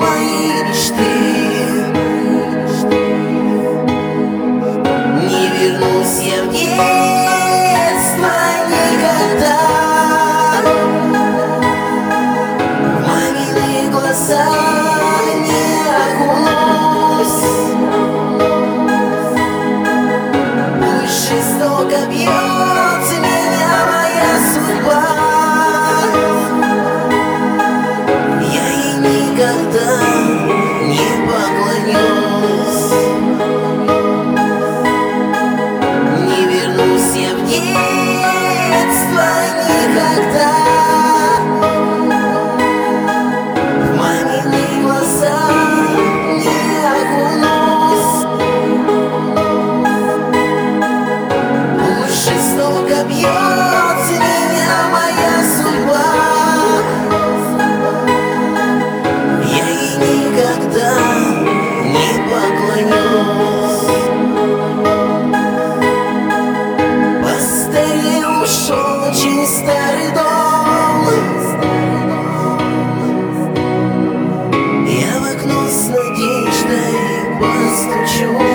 мои мечты. Не вернусь я в детство никогда. В мамины глаза не окунусь. Пусть жестоко бьется меня моя судьба, я ей никогда не поклонюсь. Не вернусь я в детство никогда. В мамины глаза не окунусь. Пусть жестоко бьется меня моя судьба, я ей никогда не поклонюсь. Постарел, ушел очень старый дом. Я в окно с надеждой постучу.